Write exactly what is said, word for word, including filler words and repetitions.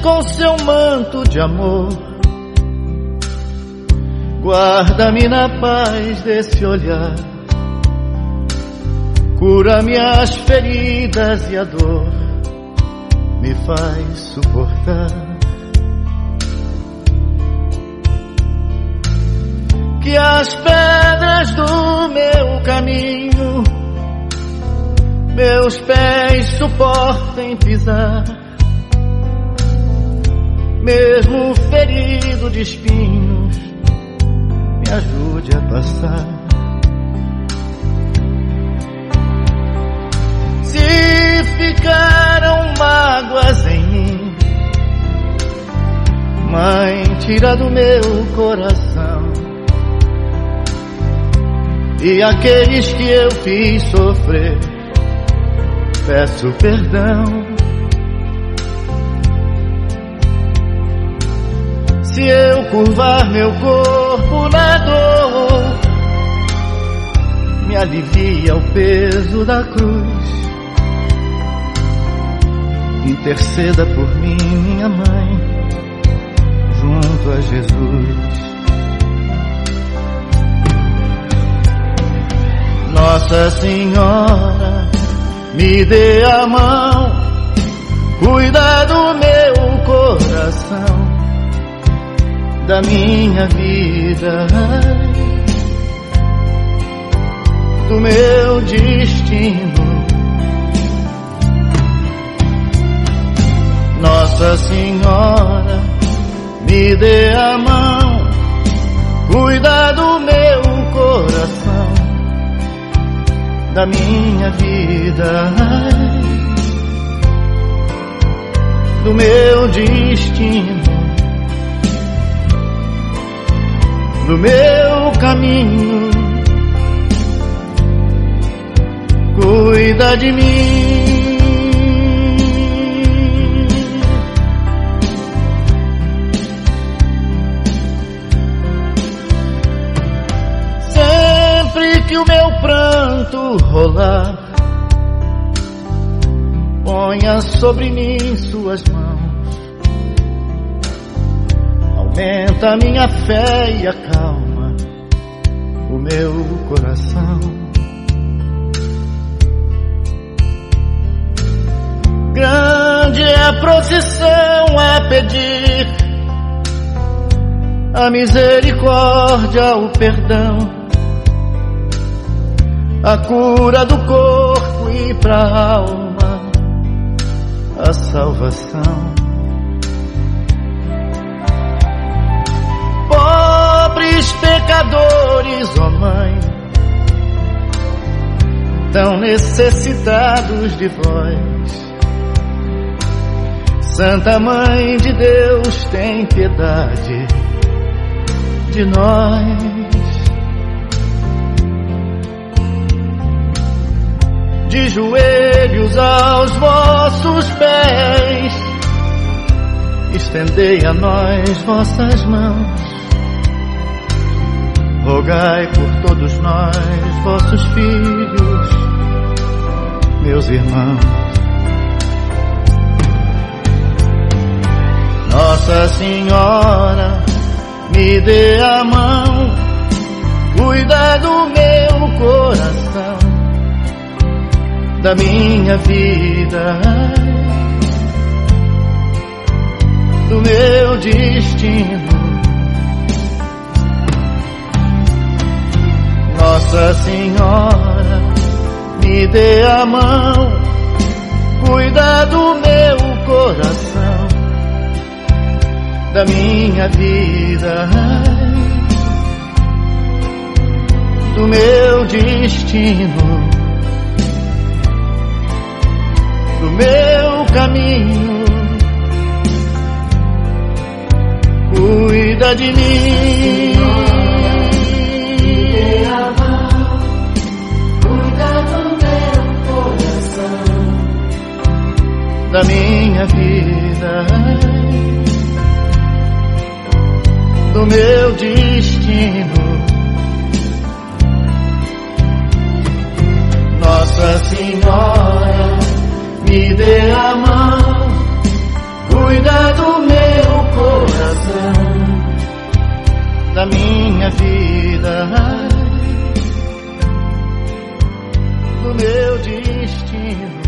com seu manto de amor. Guarda-me na paz desse olhar, cura minhas feridas e a dor me faz suportar. Que as pedras do meu caminho meus pés suportem pisar, mesmo ferido de espinhos, me ajude a passar. Se ficaram mágoas em mim, Mãe, tira do meu coração. E aqueles que eu fiz sofrer, peço perdão. Se eu curvar meu corpo na dor, me alivia o peso da cruz. Interceda por mim, minha mãe, junto a Jesus. Nossa Senhora, me dê a mão, cuida do meu coração, da minha vida, do meu destino. Nossa Senhora, me dê a mão, cuida do meu coração, da minha vida, do meu destino, do meu caminho. Cuida de mim. Sempre que o meu pranto rolar, ponha sobre mim suas mãos, aumenta a minha fé e acalma o meu coração. Grande é a procissão a pedir a misericórdia, o perdão, a cura do corpo e pra alma a salvação. Pobres pecadores, ó Mãe, tão necessitados de vós. Santa Mãe de Deus, tem piedade de nós. De joelhos aos vossos pés, estendei a nós vossas mãos. Rogai por todos nós, vossos filhos, meus irmãos. Nossa Senhora, me dê a mão, cuida do meu coração, da minha vida, do meu destino. Nossa Senhora, me dê a mão, cuida do meu coração, da minha vida, do meu destino, do meu caminho. Cuida de mim. Me dê a mão, cuida do meu coração, da minha vida, do meu destino. Nossa Senhora, me dê a mão, cuida do da minha vida, do meu destino.